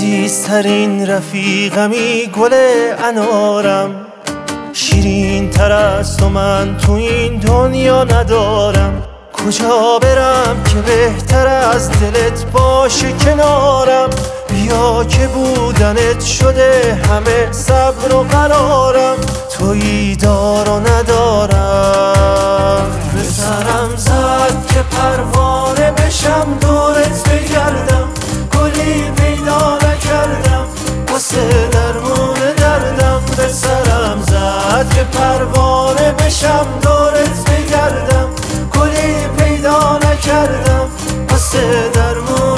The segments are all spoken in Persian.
عزیزترین رفیقمی گل انارم، شیرین تر از تو من تو این دنیا ندارم. کجا برم که بهتر از دلت باشه کنارم؟ بیا که بودنت شده همه صبر و قرارم. تویی دار و ندارم. به سرم زد که پروانه بشم دورت بگردم، گلی پیدا نکردم واسه درمون دردم. به سرم زد که پروانه بشم دورت بگردم، گلی پیدا نکردم واسه درمون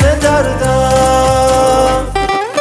دردم.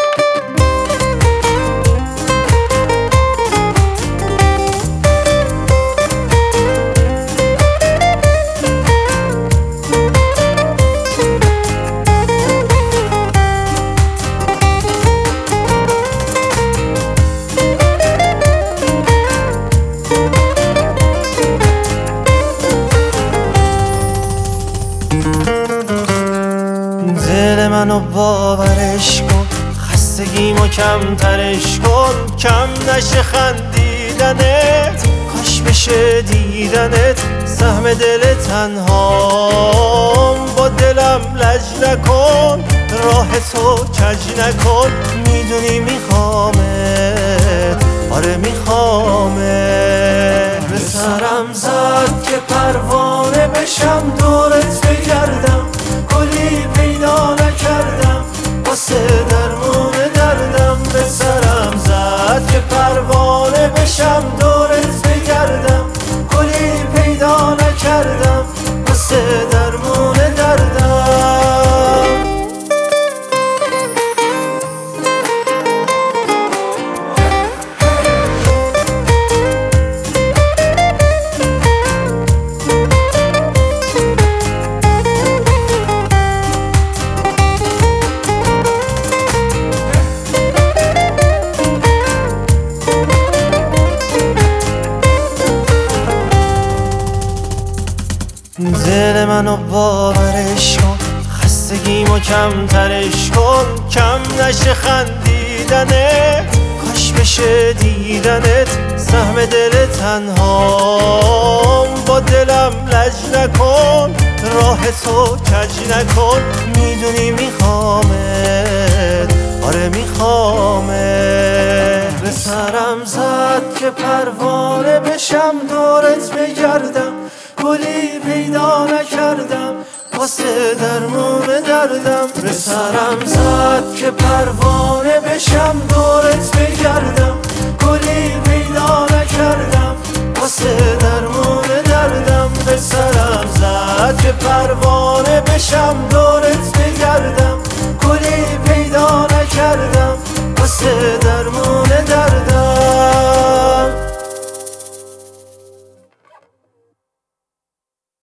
دل منو باورش کن، خستگیمو کمترش کن. کم نشه خندیدنت، کاش بشه دیدنت. سهم دل تنهام، با دلم لج نکن. راه تو کج نکن، میدونی میخوامت، آره میخوامت. به سرم زد که پروانه بشم دورت بگردم، گلی پیدا نکردم واسه درمون دردم. به سرم زد که پروانه بشم دورت بگردم، گلی پیدا نکردم واسه درمون دردم. دل منو باورش کن، خستگیمو کمترش کن. کم نشه خندیدنت، کاش بشه دیدنت. سهم دل تنهام، با دلم لج نکن. راه تو کج نکن، میدونی میخوامت، آره میخوامت. به سرم زد که پروانه بشم دورت بگردم، گلی پیدا نکردم واسه درمون دردم. به سرم زد که پروانه بشم دورت بگردم، گلی پیدا نکردم واسه درمون دردم. به سرم زد که پروانه بشم دورت بگردم، گلی پیدا نکردم واسه درمون دردم.